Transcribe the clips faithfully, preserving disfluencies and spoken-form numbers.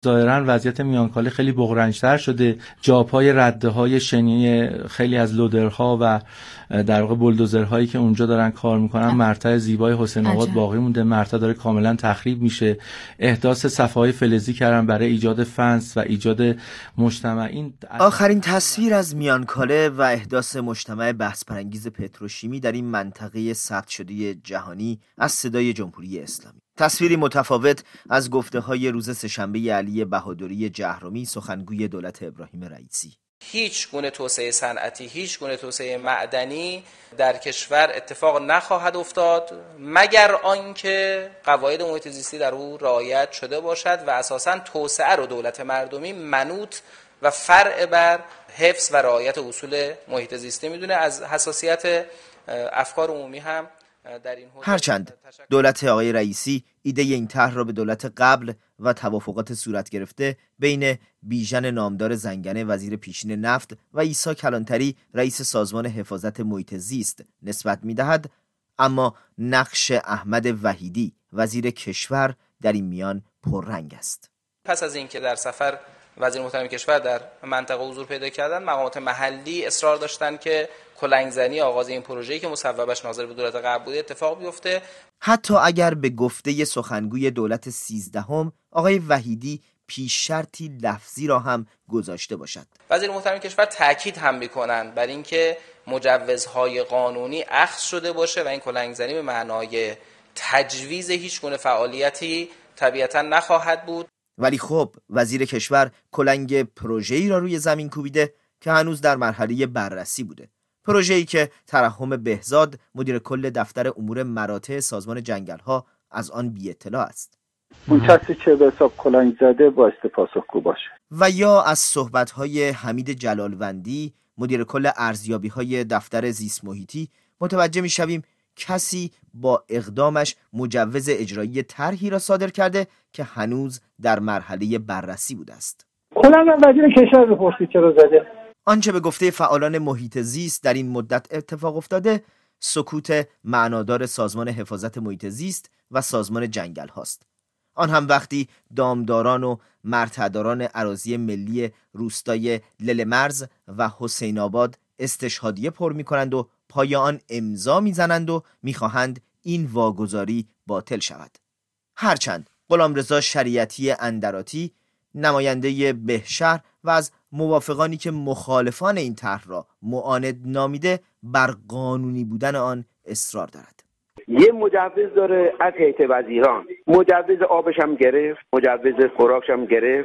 ظاهراً وضعیت میانکاله خیلی بغرنج‌تر شده. جاپای رده‌های شنی خیلی از لودرها و در واقع بولدوزرهایی که اونجا دارن کار میکنن، مرتع زیبای حسین آباد باقی مونده، مرتع داره کاملا تخریب میشه. احداث صفحه‌های فلزی کردن برای ایجاد فنس و ایجاد مجتمع. این آخرین تصویر از میانکاله و احداث مجتمع بحث برانگیز پتروشیمی در این منطقه ثبت شده جهانی از صدای جمهوری اسلامی. تصویری متفاوت از گفته‌های روز سه‌شنبه علی بهادری جهرمی، سخنگوی دولت ابراهیم رئیسی. هیچ گونه توسعه صنعتی، هیچ گونه توسعه معدنی در کشور اتفاق نخواهد افتاد مگر آنکه قواعد محیط زیستی در او رعایت شده باشد و اساساً توسعه رو دولت مردمی منوط و فرع بر حفظ و رعایت اصول محیط زیستی میدونه. از حساسیت افکار عمومی هم در این حوزه هرچند دولت آقای رئیسی ایده این طرح را به دولت قبل و توافقات صورت گرفته بین بیژن نامدار زنگنه وزیر پیشین نفت و عیسی کلانتری رئیس سازمان حفاظت محیط زیست نسبت می‌دهد، اما نقش احمد وحیدی وزیر کشور در این میان پررنگ است. پس از اینکه در سفر وزیر محترم کشور در منطقه حضور پیدا کردن، مقامات محلی اصرار داشتن که کلنگزنی آغاز این پروژه‌ای که مصوبش ناظر به دولت قبل بوده اتفاق بیفته. حتی اگر به گفته سخنگوی دولت سیزدهم آقای وحیدی پیش شرطی لفظی را هم گذاشته باشد. وزیر محترم کشور تاکید هم می‌کنند بر اینکه مجوزهای قانونی اخذ شده باشه و این کلنگزنی به معنای تجویز هیچ گونه فعالیتی طبیعتاً نخواهد بود. ولی خب وزیر کشور کلنگ پروژه‌ای را روی زمین کوبیده که هنوز در مرحله بررسی بوده. پروژه‌ای که ترحم بهزاد مدیر کل دفتر امور مراتع سازمان جنگل‌ها از آن بی اطلاع است. اون کسی که به حساب کلنگ زده باید پاسخگو باشه. و یا از صحبت‌های حمید جلالوندی مدیر کل ارزیابی‌های دفتر زیست محیطی متوجه می‌شویم کسی با اقدامش مجوز اجرایی طرحی را صادر کرده که هنوز در مرحله بررسی بوده است. کلنگ وزیر کشور بپرسید چرا زده. آنچه به گفته فعالان محیط زیست در این مدت اتفاق افتاده، سکوت معنادار سازمان حفاظت محیط زیست و سازمان جنگل هاست. آن هم وقتی دامداران و مرتعداران اراضی ملی روستای للمرز و حسین آباد استشهادیه پر می کنند و پای آن امضا میزنند و میخواهند این واگذاری باطل شود. هرچند غلامرضا شریعتی اندراتی نماینده بهشهر و از موافقانی که مخالفان این طرح را معاند نامیده بر قانونی بودن آن اصرار دارد. یه مجوز داره از هیئت وزیران، مجوز آبش هم گرفت، مجوز خوراکش هم گرفت،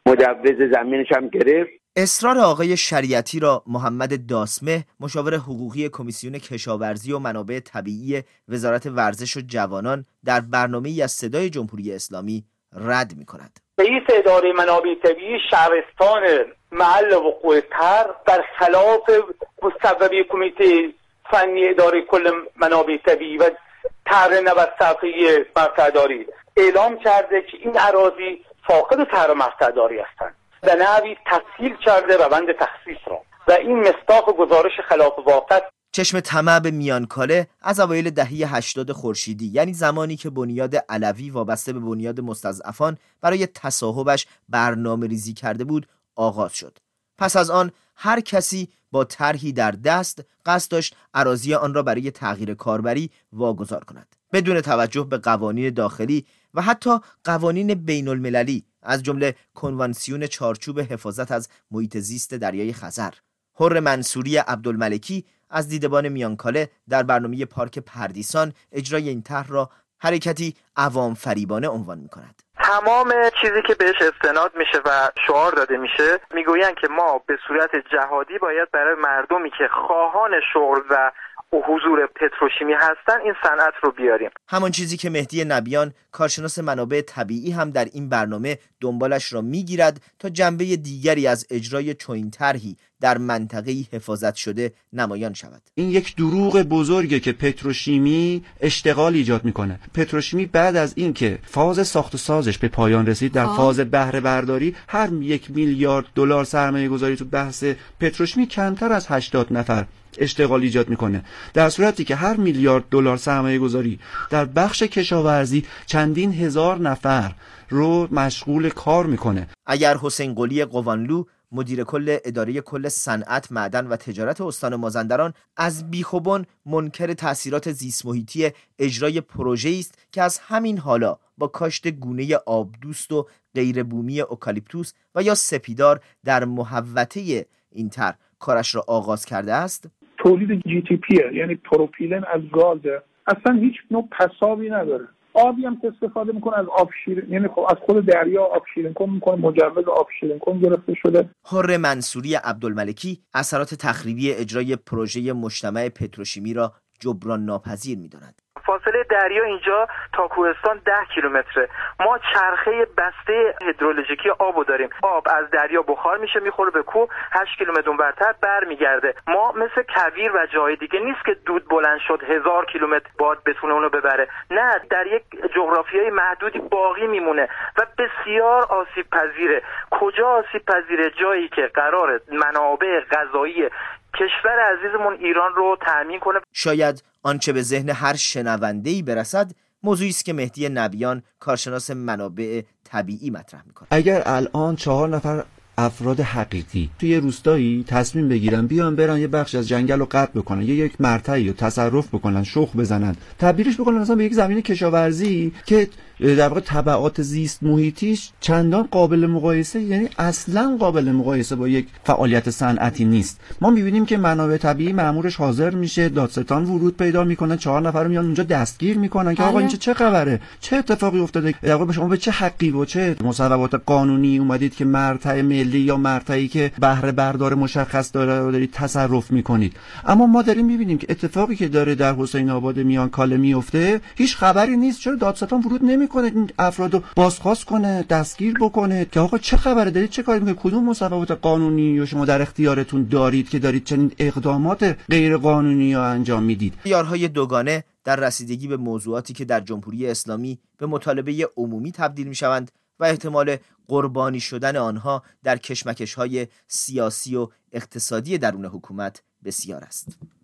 مجوز زمینش هم گرفت. اصرار آقای شریعتی را محمد داسمه مشاور حقوقی کمیسیون کشاورزی و منابع طبیعی وزارت ورزش و جوانان در برنامه‌ای از صدای جمهوری اسلامی رد می‌کند. رئیس اداره منابع طبیعی شهرستان محل وقوع طرح در خلاف مصوبه کمیته فنی اداره کل منابع طبیعی و طرح نود صفحه‌ای مرتع‌داری اعلام کرده که این اراضی فاقد طرح مرتع‌داری هستند و نحوی تسهیل کرده روند تخصیص را و این مصداق گزارش خلاف واقع. چشم طمع به میانکاله از اوایل دهه هشتاد خورشیدی، یعنی زمانی که بنیاد علوی وابسته به بنیاد مستضعفان برای تصاحبش برنامه ریزی کرده بود آغاز شد. پس از آن هر کسی با طرحی در دست قصد داشت اراضی آن را برای تغییر کاربری واگذار کند بدون توجه به قوانین داخلی و حتی قوانین بین المللی، از جمله کنوانسیون چارچوب حفاظت از محیط زیست دریای خزر. حر منصوری عبدالملکی از دیدبان میانکاله در برنامه پارک پردیسان اجرای این طرح را حرکتی عوام فریبانه عنوان می‌کند. تمام چیزی که بهش استناد میشه و شعار داده میشه میگویند که ما به صورت جهادی باید برای مردمی که خواهان شغل و حضور پتروشیمی هستن این صنعت رو بیاریم. همان چیزی که مهدی نبیان کارشناس منابع طبیعی هم در این برنامه دنبالش را میگیرد تا جنبه دیگری از اجرای چنین طرحی در منطقه‌ای حفاظت شده نمایان شود. این یک دروغ بزرگه که پتروشیمی اشتغال ایجاد میکنه. پتروشیمی بعد از این که فاز ساخت و سازش به پایان رسید در آه. فاز بهره برداری هر یک میلیارد دلار سرمایه گذاری تو بحث پتروشیمی کمتر از هشتاد نفر اشتغال ایجاد میکنه، در صورتی که هر میلیارد دلار سرمایه گذاری در بخش کشاورزی چندین هزار نفر رو مشغول کار میکنه. اگر حسین قلی قوانلو مدیر کل اداره کل صنعت، معدن و تجارت استان مازندران از بیخوبان منکر تأثیرات زیست محیطی اجرای پروژه‌ای است که از همین حالا با کاشت گونه آبدوست و غیر بومی اوکالیپتوس و یا سپیدار در محوطه این طرح کارش را آغاز کرده است. تولید جی تی پی یعنی پروپیلن از گاز، اصلا هیچ نوع پسابی نداره. آبی هم که استفاده میکنه از آب شیرین، یعنی خب از خود دریا آب شیرین کن میکنه، مجوز آب شیرین کن گرفته شده. حر منصوری عبدالملکی اثرات تخریبی اجرای پروژه مجتمع پتروشیمی را جبران ناپذیر می‌داند. فاصله دریا اینجا تا کوهستان ده کیلومتره. ما چرخه بسته هیدرولوژیکی آبو داریم. آب از دریا بخار میشه میخوره به کوه، هشت کیلومتر اونورتر برمیگرده. ما مثل کویر و جای دیگه نیست که دود بلند شد هزار کیلومتر باد بتونه اونو ببره. نه، در یک جغرافیای محدودی باقی میمونه و بسیار آسیب پذیره. کجا آسیب پذیره؟ جایی که قراره منابع غذایی کشور عزیزمون ایران رو تامین کنه. شاید آنچه به ذهن هر شنونده‌ای برسد موضوعی است که مهدی نبیان، کارشناس منابع طبیعی، مطرح می‌کند. اگر الان چهار نفر افراد حقیقی توی روستایی تصمیم بگیرن بیان برن یه بخش از جنگل رو قطع بکنن، یه یک مرتعی رو تصرف بکنن، شخ بزنن، تبدیلش بکنن مثلا به یک زمین کشاورزی که در واقع تبعات زیست محیطیش چندان قابل مقایسه، یعنی اصلا قابل مقایسه با یک فعالیت صنعتی نیست. ما می‌بینیم که منابع طبیعی مأمورش حاضر میشه، دادستان ورود پیدا میکنه، چهار نفر میان اونجا دستگیر میکنن که آقا اینجا چه خبره، چه اتفاقی افتاده، در واقع شما به چه حقی و چه مصوبات قانونی اومدید که مرتع ملی یا مرتعی که بهره بردار مشخص داره رو دارید تصرف میکنید. اما ما داریم می‌بینیم که اتفاقی که داره در حسین آباد میان کاله میفته هیچ خبری نیست. چرا دادستان ورود نمی کنه این افرادو بازخواست کنه، دستگیر بکنه که آقا چه خبره، دارید چه کاری میکنید، کدوم مصوبات قانونی و شما در اختیارتون دارید که دارید چنین اقدامات غیر قانونی رو انجام میدید. یارهای دوگانه در رسیدگی به موضوعاتی که در جمهوری اسلامی به مطالبه عمومی تبدیل میشوند و احتمال قربانی شدن آنها در کشمکش‌های سیاسی و اقتصادی درون حکومت بسیار است.